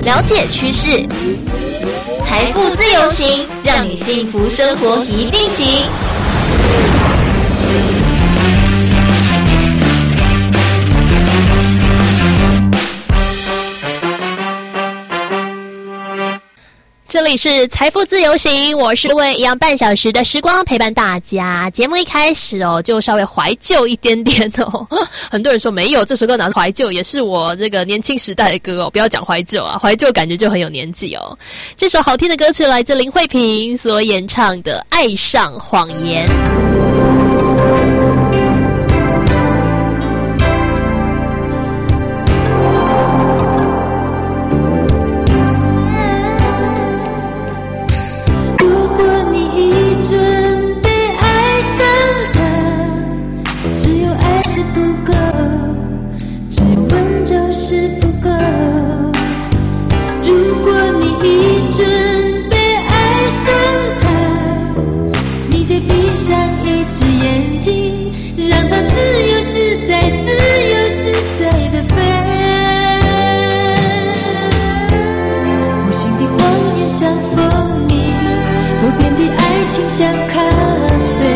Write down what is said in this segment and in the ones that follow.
了解趋势，财富自由行，让你幸福生活一定行。这里是财富自由行，我是为一样半小时的时光陪伴大家。节目一开始就稍微怀旧一点点很多人说没有，这首歌哪是怀旧，也是我这个年轻时代的歌不要讲怀旧啊，怀旧感觉就很有年纪这首好听的歌曲来自林慧萍所演唱的《爱上谎言》。 像咖啡，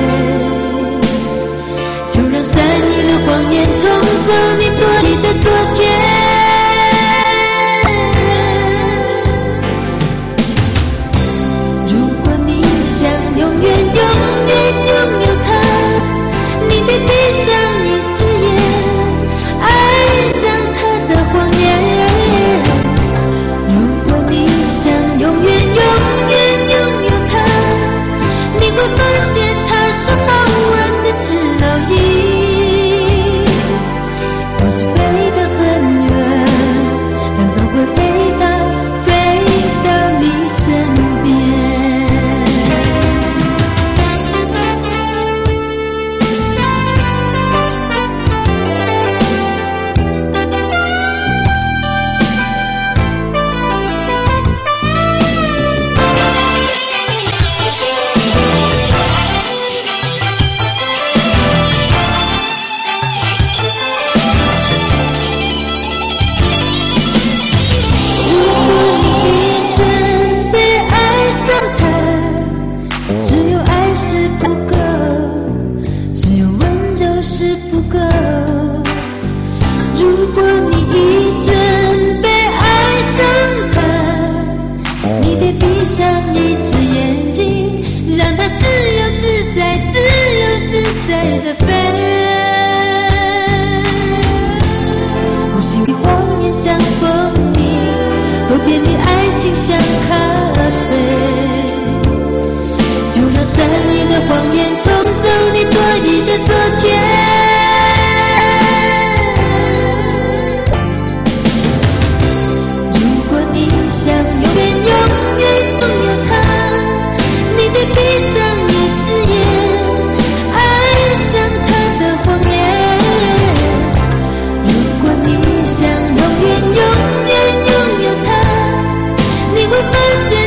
就让善意的谎言冲走你多疑的昨天。如果你想永远永远拥有它，你得闭上一只眼，爱上它的谎言。如果你想永远永远拥有它，你会发现它是好玩的纸蝼蚁，总是飞得很远，但总会飞到你身边。善意的谎言冲走你多疑的昨天。如果你想永远永远拥有它，你得闭上一只眼，爱上它的谎言。如果你想永远永远拥有它，你会发现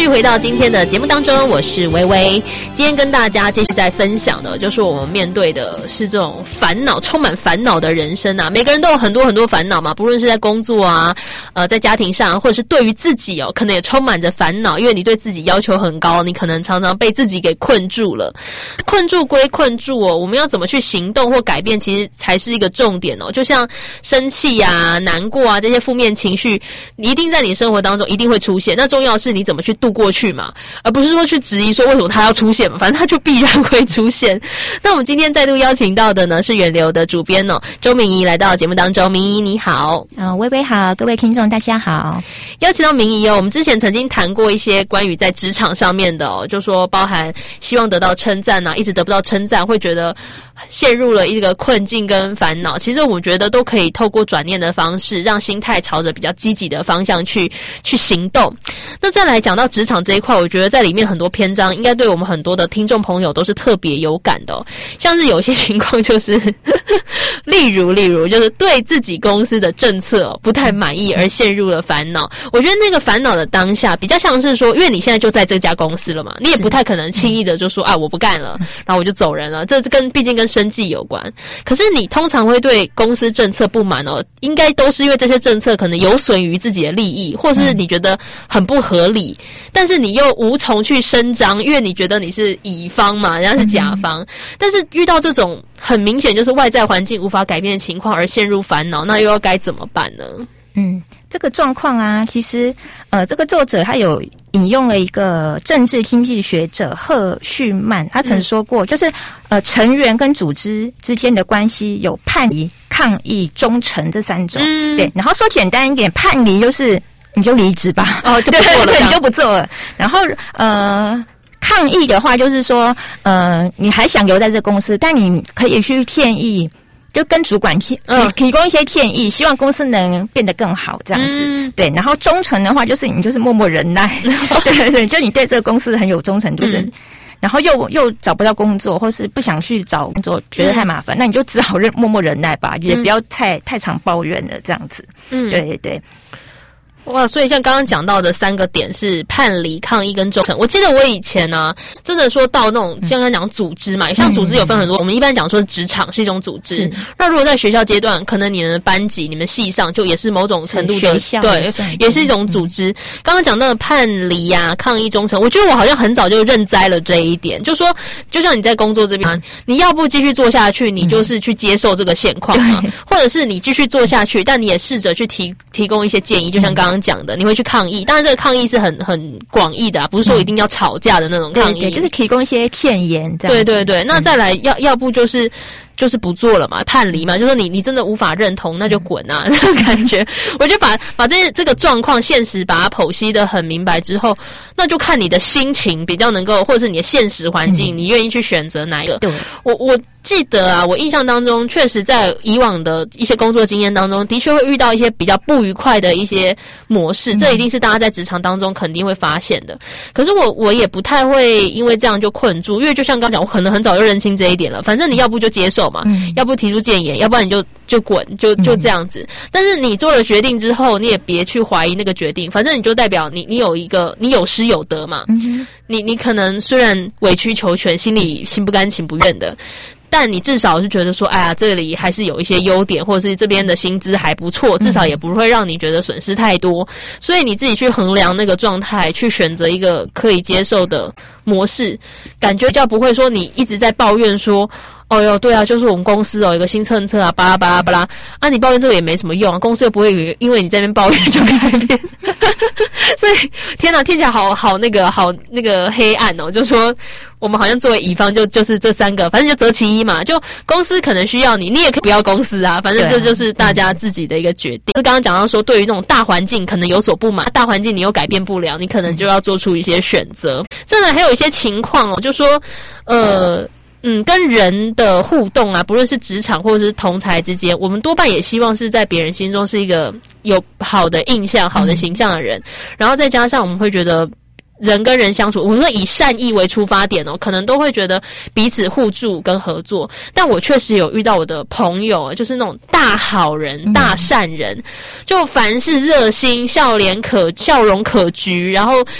续回到今天的节目当中，我是薇薇。今天跟大家继续在分享的，就是我们面对的是这种烦恼，充满烦恼的人生啊。每个人都有很多很多烦恼嘛，不论是在工作啊，在家庭上，或者是对于自己哦，可能也充满着烦恼，因为你对自己要求很高，你可能常常被自己给困住了。困住归困住哦，我们要怎么去行动或改变，其实才是一个重点哦。就像生气啊、难过啊这些负面情绪，你一定在你生活当中一定会出现。那重要的是你怎么去度过去嘛，而不是说去质疑说为什么它要出现嘛，反正它就必然会出现。那我们今天再度邀请到的呢是远流的主编哦，周明仪来到节目当中。明仪你好。 薇薇好，各位听众大家好。 邀请到明仪哦，我们之前曾经谈过一些关于在职场上面的哦，就说包含希望得到称赞啊，一直得不到称赞，会觉得陷入了一个困境跟烦恼。其实我觉得都可以透过转念的方式，让心态朝着比较积极的方向去行动。那再来讲到职场这一块，我觉得在里面很多篇章应该对我们很多的听众朋友都是特别有感的哦。像是有些情况就是例如就是对自己公司的政策不太满意而陷入了烦恼。我觉得那个烦恼的当下比较像是说，因为你现在就在这家公司了嘛，你也不太可能轻易的就说啊我不干了，然后我就走人了，这毕竟跟生计有关。可是你通常会对公司政策不满哦，应该都是因为这些政策可能有损于自己的利益，或是你觉得很不合理，但是你又无从去伸张，因为你觉得你是乙方嘛，人家是甲方。但是遇到这种很明显就是外在环境无法改变的情况而陷入烦恼，那又要该怎么办呢？ 这个状况啊，其实这个作者他有引用了一个政治经济学者赫胥曼，他曾说过，就是成员跟组织之间的关系有叛离、抗议、忠诚这三种。对，然后说简单一点，叛离就是你就离职吧， 就不做了， 对，你就不做了。然后抗议的话就是说，你还想留在这公司，但你可以去建议。就跟主管提供一些建议，希望公司能变得更好，这样子。对，然后忠诚的话，就是你就是默默忍耐，对，就你对这个公司很有忠诚度，然后又找不到工作，或是不想去找工作，觉得太麻烦，那你就只好默默忍耐吧，也不要太常抱怨了，这样子。对。 哇，所以像刚刚讲到的3个点是叛离、抗议跟忠诚。我记得我以前啊，真的说到那种像刚刚讲组织嘛，像组织有分很多，我们一般讲说职场是一种组织。那如果在学校阶段，可能你们的班级、你们系上就也是某种程度的学校， 对，也是一种组织。刚刚讲到的叛离啊、抗议、忠诚，我觉得我好像很早就认栽了这一点，就说就像你在工作这边，你要不继续做下去，你就是去接受这个现况嘛，或者是你继续做下去，但你也试着去提供一些建议，就像刚刚讲的，你会去抗议，当然这个抗议是很广义的啊，不是说一定要吵架的那种抗议， 对，就是提供一些建言这样。 对，那再来要不就是不做了嘛，叛离嘛，就说你真的无法认同，那就滚啊，那种感觉。我就把这个状况现实把它剖析得很明白之后，那就看你的心情比较能够，或者是你的现实环境，你愿意去选择哪一个。对，我记得啊，我印象当中，确实在以往的一些工作经验当中，的确会遇到一些比较不愉快的一些模式，这一定是大家在职场当中肯定会发现的。可是我也不太会因为这样就困住，因为就像刚讲，我可能很早就认清这一点了。反正你要不就接受嘛，要不提出建言，要不然你就滚，就这样子。但是你做了决定之后，你也别去怀疑那个决定，反正你就代表你有一个你有失有得嘛。你可能虽然委曲求全，心里心不甘情不愿的。但你至少是觉得说，哎呀，这里还是有一些优点，或者是这边的薪资还不错，至少也不会让你觉得损失太多。所以你自己去衡量那个状态，去选择一个可以接受的模式，感觉就不会说你一直在抱怨说，哦哟，对啊，就是我们公司有一个新政策啊，巴拉巴拉巴拉啊，你抱怨这个也没什么用啊，公司又不会因为你在那边抱怨就改变。所以天哪，听起来好那个黑暗哦，就说我们好像作为乙方就是这3个，反正就择其一嘛，就公司可能需要你也可以不要公司啊，反正这就是大家自己的一个决定。刚刚讲到说，对于那种大环境可能有所不满，大环境你又改变不了，你可能就要做出一些选择。再来还有一些情况哦，就说跟人的互动啊，不论是职场或者是同才之间，我们多半也希望是在别人心中是一个有好的印象、好的形象的人，然后再加上我们会觉得人跟人相处，我们说以善意为出发点哦，可能都会觉得彼此互助跟合作。但我确实有遇到我的朋友，就是那种大好人、大善人，就凡事热心、笑容可掬，然后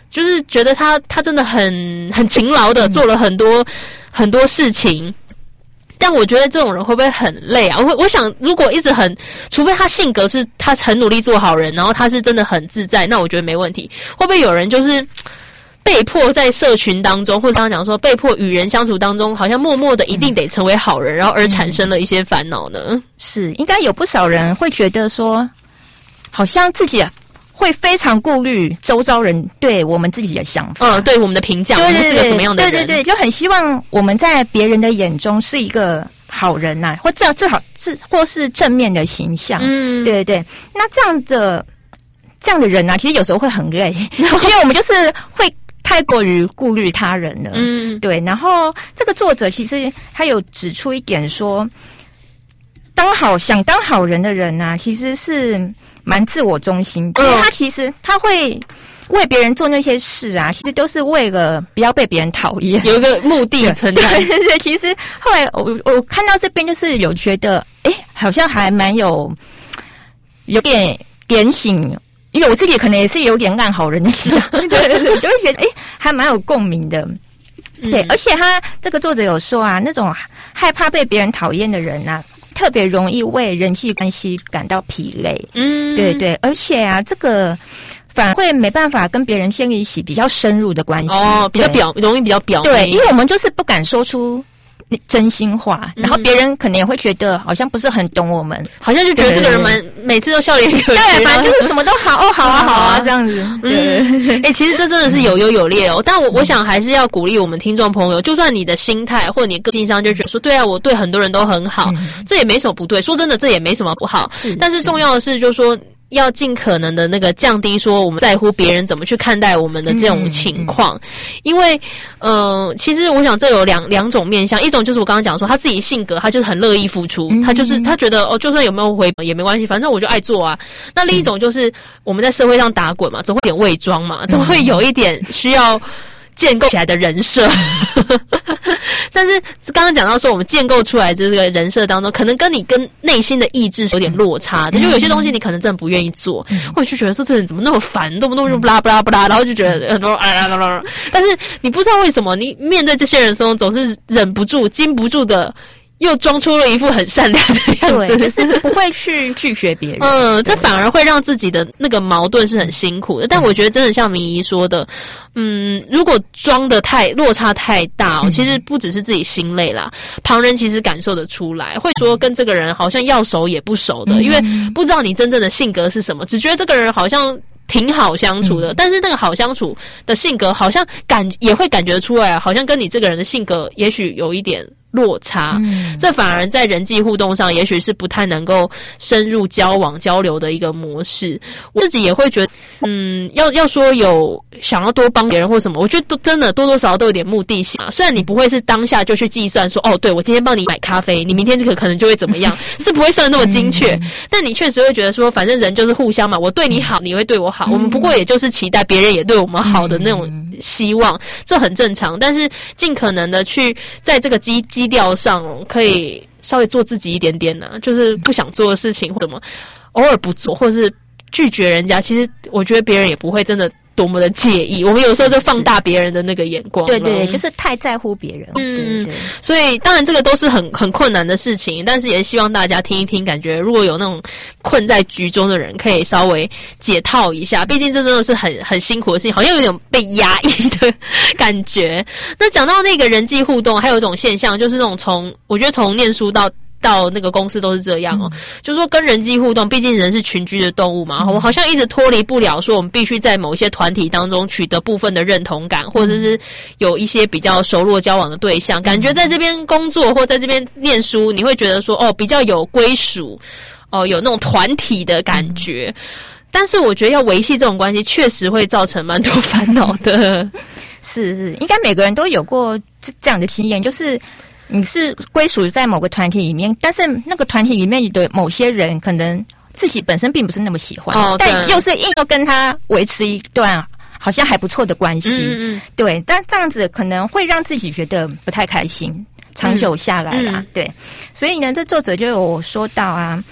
就是觉得他真的很勤劳的做了很多事情。但我觉得这种人会不会很累啊？我想，如果一直除非他性格是他很努力做好人，然后他是真的很自在，那我觉得没问题。会不会有人就是被迫在社群当中，或者刚刚讲说被迫与人相处当中，好像默默的一定得成为好人，然后而产生了一些烦恼呢？ 是，应该有不少人会觉得说，好像自己会非常顾虑周遭人对我们自己的想法， 对我们的评价，我们是个什么样的人？ 对对对，就很希望我们在别人的眼中是一个好人呐，或至少或是正面的形象。对对对。那这样的人啊，其实有时候会很累，因为我们就是会太过于顾虑他人了。对。然后这个作者其实他有指出一点说，想当好人的人啊，其实是蛮自我中心，因为他会为别人做那些事啊，其实都是为了不要被别人讨厌， 有一个目的存在。 对对对，其实后来我看到这边就是有觉得，好像还蛮有点点醒，因为我自己可能也是有点烂好人的倾向，对对对，就会觉得还蛮有共鸣的。对，而且他这个作者有说啊，那种害怕被别人讨厌的人啊，特别容易为人际关系感到疲累。对对，而且啊，这个反而会没办法跟别人建立起比较深入的关系。 比较容易比较表面。 对，因为我们就是不敢说出真心话，然后别人可能也会觉得好像不是很懂我们， 好像就觉得这个人每次都笑脸可掬， 对，反正就是什么都好好啊这样子。对， 其实这真的是有优有劣哦。但我想还是要鼓励我们听众朋友，就算你的心态或你个性上就觉得说，对啊，我对很多人都很好，这也没什么不对。说真的，这也没什么不好。但是重要的是，就是说，要尽可能的那个降低说我们在乎别人怎么去看待我们的这种情况。因为其实我想这有两种面向，一种就是我刚刚讲说他自己性格他就是很乐意付出，他觉得就算有没有回也没关系，反正我就爱做啊。那另一种就是我们在社会上打滚嘛，总会有点伪装嘛，总会有一点需要建构起来的人设。但是刚刚讲到说我们建构出来这个人设当中，可能跟你跟内心的意志是有点落差的，就有些东西你可能真的不愿意做，或者就觉得说这人怎么那么烦，动不动就不拉不拉不拉，然后就觉得很多但是你不知道为什么你面对这些人的时候总是忍不住禁不住的又装出了一副很善良的样子， 对，就是不会去拒绝别人。 这反而会让自己的那个矛盾是很辛苦的。但我觉得真的像明仪说的，如果装的落差太大其实不只是自己心累啦，旁人其实感受得出来，会说跟这个人好像要熟也不熟的，因为不知道你真正的性格是什么，只觉得这个人好像挺好相处的，但是那个好相处的性格好像也会感觉出来，好像跟你这个人的性格也许有一点落差，这反而在人际互动上也许是不太能够深入交往交流的一个模式。我自己也会觉得要说有想要多帮别人或什么，我觉得真的多多少少都有点目的性啊。虽然你不会是当下就去计算说对我今天帮你买咖啡，你明天这个可能就会怎么样，是不会算得那么精确，但你确实会觉得说反正人就是互相嘛，我对你好你会对我好，我们不过也就是期待别人也对我们好的那种希望，这很正常。但是尽可能的去在这个基调上可以稍微做自己一点点就是不想做的事情或什么偶尔不做，或是拒绝人家，其实我觉得别人也不会真的多么的介意，我们有时候就放大别人的那个眼光。 对对，就是太在乎别人。对对， 所以当然这个都是很困难的事情，但是也希望大家听一听，感觉如果有那种困在局中的人可以稍微解套一下，毕竟这真的是很辛苦的事情，好像有点被压抑的感觉。那讲到那个人际互动，还有一种现象就是那种我觉得从念书到那个公司都是这样就是说跟人际互动，毕竟人是群居的动物嘛，我们好像一直脱离不了说我们必须在某一些团体当中取得部分的认同感，或者是有一些比较熟络交往的对象，感觉在这边工作或在这边念书，你会觉得说比较有归属有那种团体的感觉。但是我觉得要维系这种关系确实会造成蛮多烦恼的。 是，应该每个人都有过这样的经验，就是你是归属在某个团体里面，但是那个团体里面的某些人可能自己本身并不是那么喜欢，但又是硬要跟他维持一段好像还不错的关系。对，但这样子可能会让自己觉得不太开心，长久下来啦。对，所以呢，这作者就有说到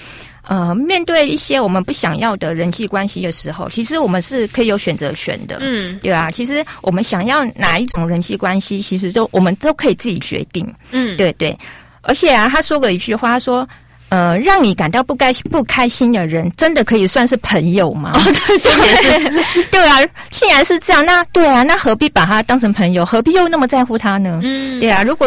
面对一些我们不想要的人际关系的时候，其实我们是可以有选择权的，对啊。其实我们想要哪一种人际关系，其实我们都可以自己决定，对对。而且啊，他说过一句话，他说。让你感到不开心的人，真的可以算是朋友吗？ 对，现在是， 对啊，既然是这样，那对啊，那何必把他当成朋友？何必又那么在乎他呢？对啊，如果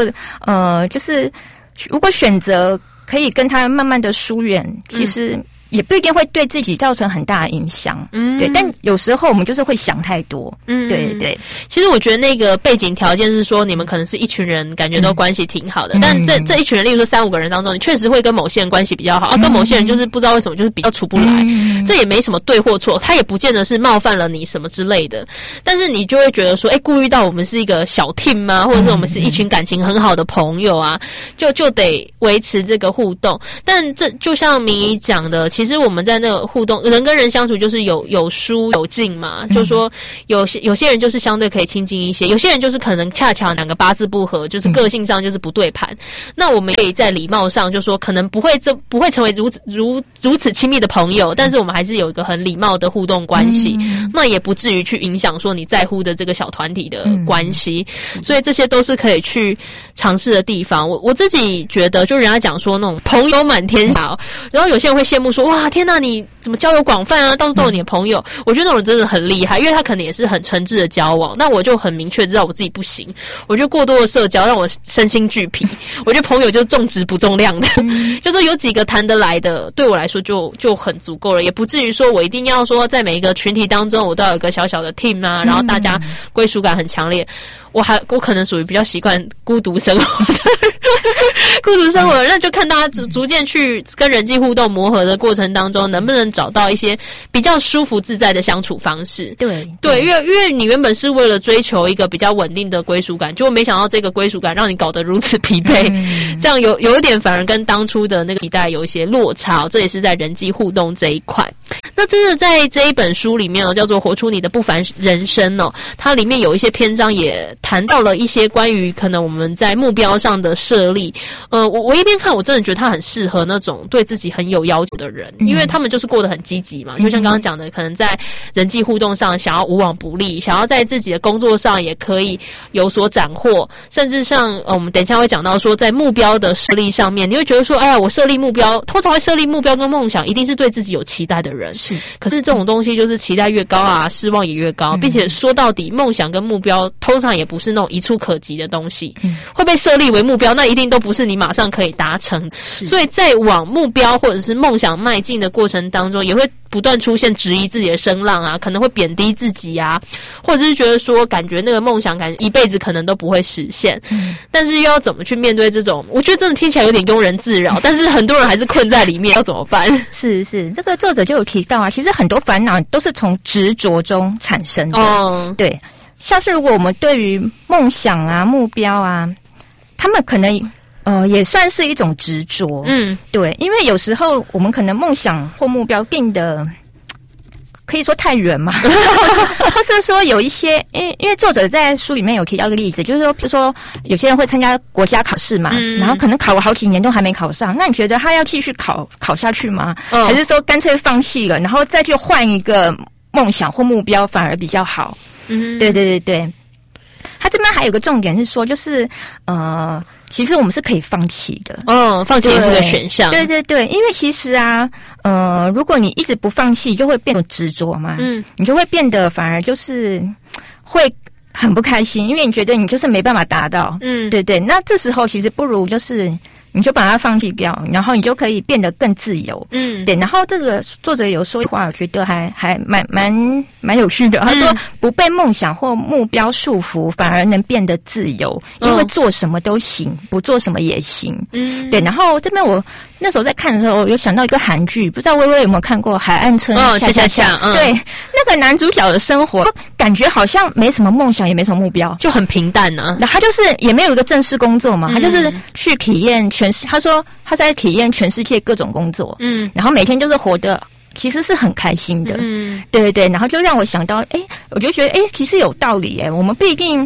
选择可以跟他慢慢的疏远，其实也不一定会对自己造成很大的影响，对。但有时候我们就是会想太多，对对。 其实我觉得那个背景条件是说，你们可能是一群人，感觉都关系挺好的，但这一群人，例如说3-5个人当中，你确实会跟某些人关系比较好，跟某些人就是不知道为什么就是比较处不来，这也没什么对或错，他也不见得是冒犯了你什么之类的，但是你就会觉得说，顾虑到我们是一个小 team 吗？或者是我们是一群感情很好的朋友啊，就得维持这个互动。但这就像明仪讲的。其实我们在那个互动，人跟人相处就是有疏有近嘛，就是说有些人就是相对可以亲近一些，有些人就是可能恰巧两个八字不合，就是个性上就是不对盘。那我们可以在礼貌上就说，可能不会成为如此亲密的朋友，但是我们还是有一个很礼貌的互动关系，那也不至于去影响说你在乎的这个小团体的关系，所以这些都是可以去尝试的地方。我自己觉得，就人家讲说那种朋友满天下，然后有些人会羡慕说，哇，天哪，你怎么交友广泛啊？到处都有你的朋友。我觉得那种人真的很厉害，因为他可能也是很诚挚的交往。那我就很明确知道我自己不行，我觉得过多的社交让我身心俱疲。我觉得朋友就是重质不重量的，就是有几个谈得来的，对我来说就很足够了，也不至于说我一定要说在每一个群体当中我都要有一个小小的 team 啊，然后大家归属感很强烈。我可能属于比较习惯孤独生活的孤独生活，那就看大家逐渐去跟人际互动磨合的过程当中，能不能找到一些比较舒服自在的相处方式。对，因为你原本是为了追求一个比较稳定的归属感，结果没想到这个归属感让你搞得如此疲惫，这样有一点反而跟当初的那个期待有一些落差，这也是在人际互动这一块。那真的在这一本书里面叫做《活出你的不凡人生》它里面有一些篇章也谈到了一些关于可能我们在目标上的设立。我一边看，我真的觉得他很适合那种对自己很有要求的人，因为他们就是过得很积极嘛，就像刚刚讲的，可能在人际互动上想要无往不利，想要在自己的工作上也可以有所斩获，甚至像我们等一下会讲到说，在目标的设立上面，你会觉得说，哎呀，我设立目标，通常会设立目标跟梦想，一定是对自己有期待的人。是，可是这种东西就是期待越高啊，失望也越高，并且说到底，梦想跟目标通常也不是那种一触可及的东西，会被设立为目标，那一定都不是你马上可以达成。所以在往目标或者是梦想迈进的过程当中，也会不断出现质疑自己的声浪啊，可能会贬低自己啊，或者是觉得说感觉那个梦想感一辈子可能都不会实现。但是又要怎么去面对这种，我觉得真的听起来有点庸人自扰，但是很多人还是困在里面，要怎么办？是这个作者就有提到啊，其实很多烦恼都是从执着中产生的。对，像是如果我们对于梦想啊、目标啊，他们可能也算是一种执着。对，因为有时候我们可能梦想或目标定的可以说太远嘛，或是说有一些，因为作者在书里面有提到一个例子，就是说，比如说有些人会参加国家考试嘛，然后可能考了好几年都还没考上，那你觉得他要继续考下去吗？还是说干脆放弃了，然后再去换一个梦想或目标反而比较好？对。他这边还有个重点是说，就是其实我们是可以放弃的。 放弃也是个选项。 对，因为其实啊，如果你一直不放弃，就会变得执着嘛。你就会变得反而就是会很不开心，因为你觉得你就是没办法达到。对。那这时候其实不如就是你就把它放弃掉，然后你就可以变得更自由。对。然后这个作者有说话，我觉得还蛮有趣的。他说，不被梦想或目标束缚，反而能变得自由，因为做什么都行，不做什么也行。对。然后这边我那时候在看的时候，有想到一个韩剧，不知道薇薇有没有看过《海岸村恰恰恰》？对，那个男主角的生活感觉好像没什么梦想，也没什么目标， 就很平淡啊。 那他就是也没有一个正式工作嘛，他就是去体验他说他在体验全世界各种工作，然后每天就是活得其实是很开心的。对，然后就让我想到，我就觉得其实有道理。我们不一定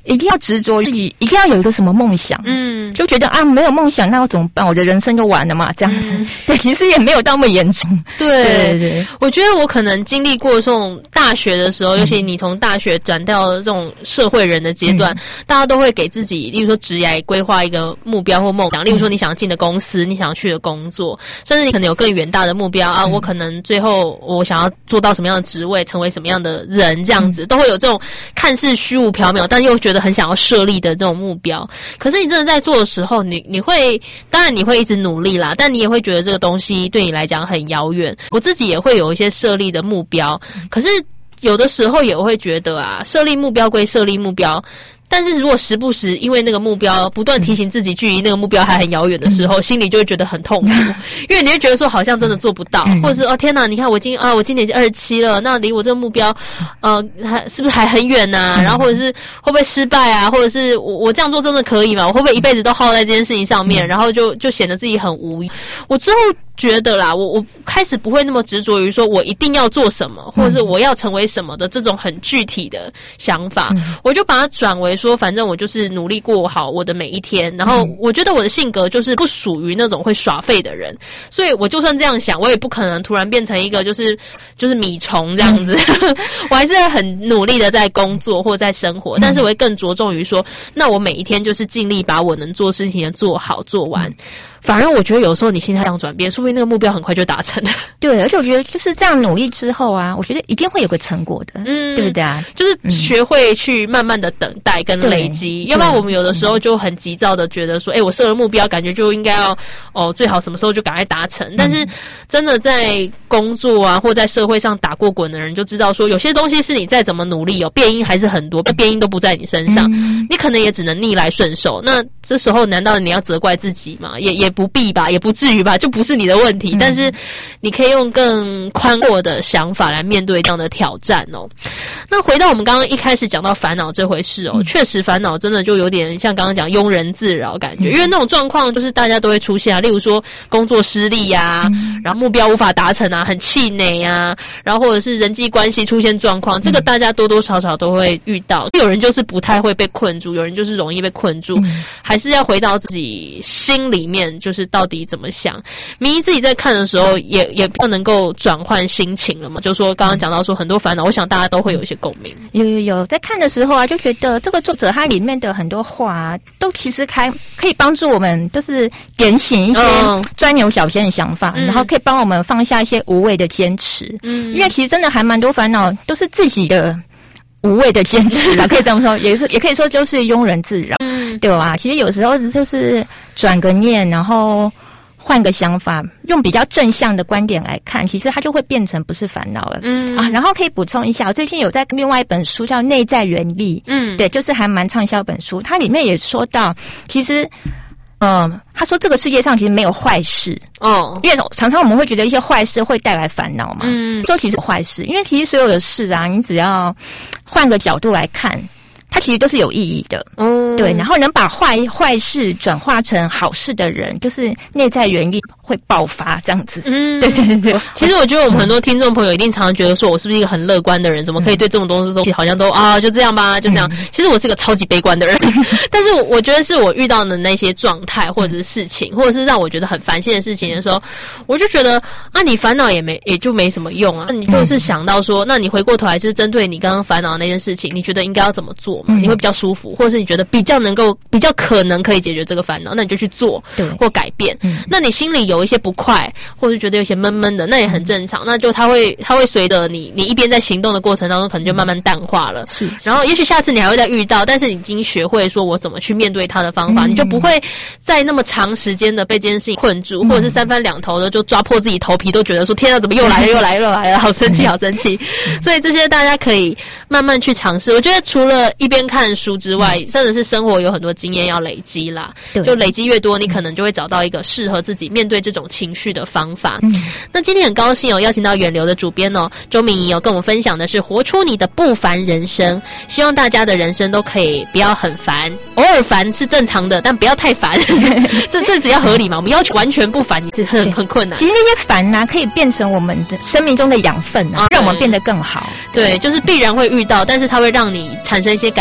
一定要执着自己，一定要有一个什么梦想，就觉得啊，没有梦想那我怎么办？我的人生就完了嘛，这样子。对，其实也没有那么严重。 对，我觉得我可能经历过这种大学的时候，尤其你从大学转到这种社会人的阶段，大家都会给自己，例如说职业规划一个目标或梦想，例如说你想进的公司，你想去的工作，甚至你可能有更远大的目标啊，我可能最后我想要做到什么样的职位，成为什么样的人，这样子都会有这种看似虚无缥缈，但又觉得很想要设立的这种目标。可是你真的在做的时候，你会，当然你会一直努力啦，但你也会觉得这个东西对你来讲很遥远。我自己也会有一些设立的目标，可是有的时候也会觉得啊，设立目标归设立目标，但是如果时不时因为那个目标不断提醒自己距离那个目标还很遥远的时候，心里就会觉得很痛苦，因为你会觉得说好像真的做不到，或者是哦天哪，你看我今年已经27了，那离我这个目标还是不是还很远啊？然后或者是会不会失败啊？或者是我这样做真的可以吗？我会不会一辈子都耗在这件事情上面？然后就显得自己很无语。我之后觉得啦，我开始不会那么执着于说我一定要做什么，或者是我要成为什么的这种很具体的想法，我就把它转为说，反正我就是努力过好我的每一天。然后我觉得我的性格就是不属于那种会耍废的人，所以我就算这样想，我也不可能突然变成一个就是米虫这样子。我还是很努力的在工作或在生活，但是我会更着重于说，那我每一天就是尽力把我能做事情的做好做完。反而我觉得有时候你心态上转变，说不定那个目标很快就达成了。 对，而且我觉得就是这样努力之后啊，我觉得一定会有个成果的，对不对啊？ 就是学会去慢慢的等待跟累积，要不然我们有的时候就很急躁的觉得说，我设了目标，感觉就应该要最好什么时候就赶快达成。但是真的在工作啊或在社会上打过滚的人就知道说，有些东西是你再怎么努力变因还是很多，变因都不在你身上，你可能也只能逆来顺受。那这时候难道你要责怪自己吗？也不必吧，也不至于吧，就不是你的问题。但是你可以用更宽阔的想法来面对这样的挑战哦。那回到我们刚刚一开始讲到烦恼这回事哦，确实烦恼真的就有点像刚刚讲庸人自扰感觉，因为那种状况就是大家都会出现啊，例如说工作失利啊，然后目标无法达成啊，很气馁啊，然后或者是人际关系出现状况，这个大家多多少少都会遇到。有人就是不太会被困住，有人就是容易被困住，还是要回到自己心里面，就是到底怎么想。明一自己在看的时候也比较能够转换心情了嘛，就说刚刚讲到说很多烦恼，我想大家都会有一些共鸣。 有在看的时候啊，就觉得这个作者他里面的很多话啊，都其实可以帮助我们，就是点醒一些钻牛角尖的想法，然后可以帮我们放下一些无谓的坚持。因为其实真的还蛮多烦恼都是自己的无谓的坚持啦，可以这么说，也可以说就是庸人自扰，对吧？其实有时候就是转个念，然后换个想法，用比较正向的观点来看，其实它就会变成不是烦恼了。然后可以补充一下，我最近有在另外一本书叫《内在原力》，对，就是还蛮畅销一本书，它里面也说到，其实他说这个世界上其实没有坏事因为常常我们会觉得一些坏事会带来烦恼嘛，说其实坏事，因为其实所有的事啊，你只要换个角度来看，它其实都是有意义的，对，然后能把坏事转化成好事的人，就是内在原力会爆发这样子。对。 其实我觉得我们很多听众朋友一定常常觉得说，我是不是一个很乐观的人？怎么可以对这种东西好像都就这样吧，就这样。其实我是个超级悲观的人，但是我觉得是我遇到的那些状态或者是事情，或者是让我觉得很烦心的事情的时候，我就觉得你烦恼也就没什么用啊。你就是想到说，那你回过头来就是针对你刚刚烦恼的那件事情，你觉得应该要怎么做？你会比较舒服，或者是你觉得比较可能可以解决这个烦恼，那你就去做或改变。那你心里有一些不快，或者是觉得有些闷闷的，那也很正常。那就它会随着你一边在行动的过程当中，可能就慢慢淡化了。是。然后也许下次你还会再遇到，但是你已经学会说我怎么去面对它的方法，你就不会再那么长时间的被这件事情困住，或者是三番两头的就抓破自己头皮，都觉得说天啊，怎么又来了，好生气。所以这些大家可以慢慢去尝试。我觉得除了一边看书之外，真的是生活有很多经验要累积啦，就累积越多，你可能就会找到一个适合自己面对这种情绪的方法。那今天很高兴邀请到远流的主编周明仪跟我们分享的是活出你的不烦人生，希望大家的人生都可以不要很烦，偶尔烦是正常的，但不要太烦这比较合理嘛，我们要求完全不烦这很困难。 其实那些烦可以变成我们的生命中的养分让我们变得更好。 对，就是必然会遇到，但是它会让你产生一些改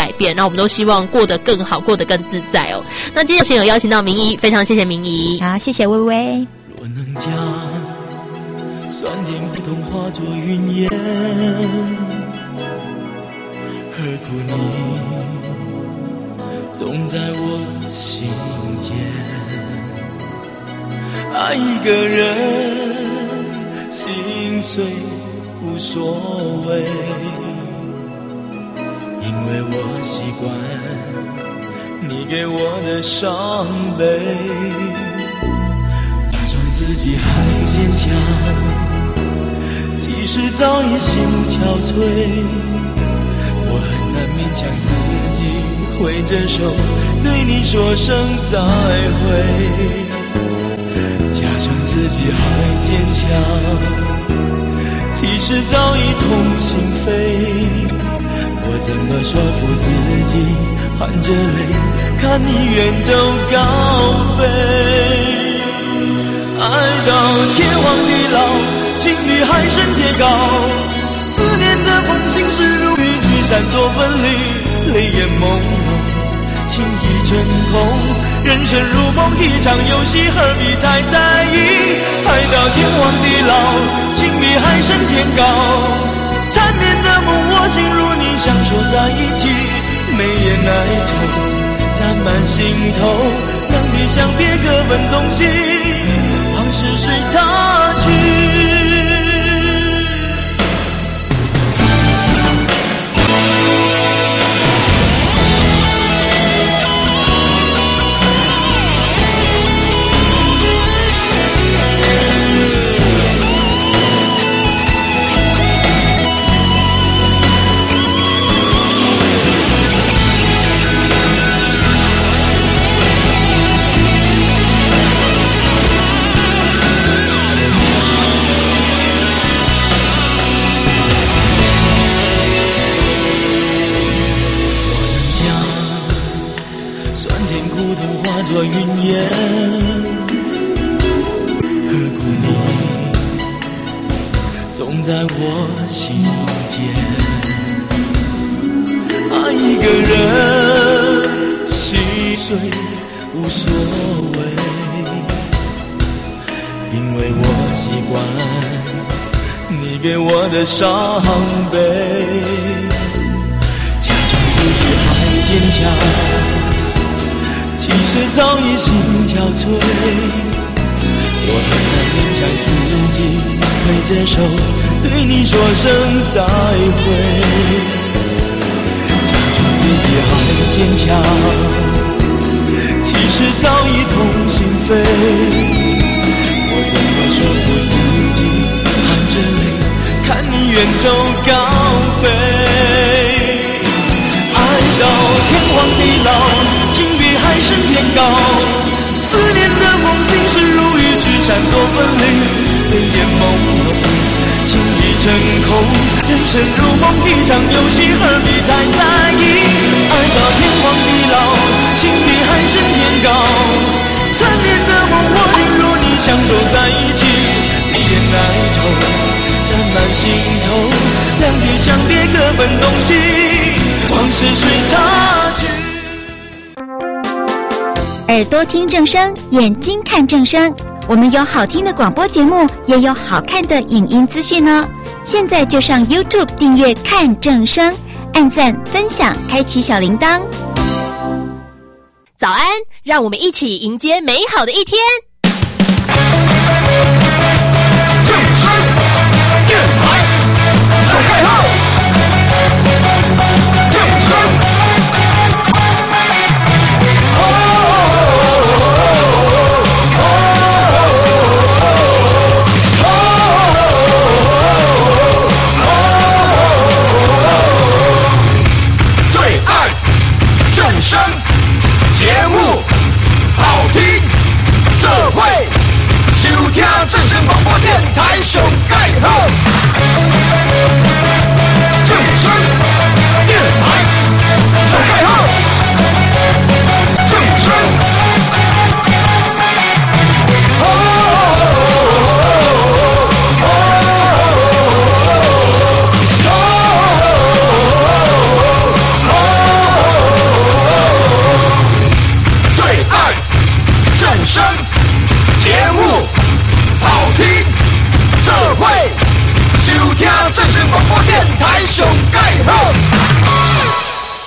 改变，那我们都希望过得更好，过得更自在哦。那今天先有邀请到明仪，非常谢谢明仪。 好，谢谢薇薇。 若能将酸甜苦痛化作云烟，何苦你总在我心间？爱一个人，心碎无所谓，因为我习惯你给我的伤悲，假装自己还坚强，其实早已心憔悴。我很难勉强自己挥着手对你说声再会，假装自己还坚强，其实早已痛心扉。我怎么说服自己，含着泪看你远走高飞？爱到天荒地老，情比海深天高，思念的风行势如雨聚散多分离，泪眼朦胧，情已成空，人生如梦一场游戏，何必太在意？爱到天荒地老，情比海深天高，缠绵的梦我心如你相守在一起，眉眼哀愁沾满心头，两地相别各分东西，往事随他去。做云烟，何苦你总在我心间？爱一个人，心碎无所谓，因为我习惯你给我的伤悲，假装自己还坚强，其实早已心憔悴。我很难勉强自己挥着手对你说声再会，假装自己还坚强，其实早已痛心扉。我怎么说服自己，含着泪看你远走高飞？爱到天荒地老，情比海深天高，思念的风行势如雨聚散多分离，泪眼朦胧，情已成空，人生如梦一场游戏，何必太在意？爱到天荒地老，情比海深天高，缠绵的梦我心如你相守在一起，眉眼哀愁沾满心头，两地相别各分东西，往事随他去。 耳朵听正声，眼睛看正声。我们有好听的广播节目，也有好看的影音资讯哦。现在就上 YouTube 订阅看正声，按赞、分享，开启小铃铛。 早安，让我们一起迎接美好的一天。 正声电台手开号，正声。节目好听，这会收听正声广播电台上盖好，正声电台上盖好，正声。 节目好听，这会收听正声广播电台上盖好。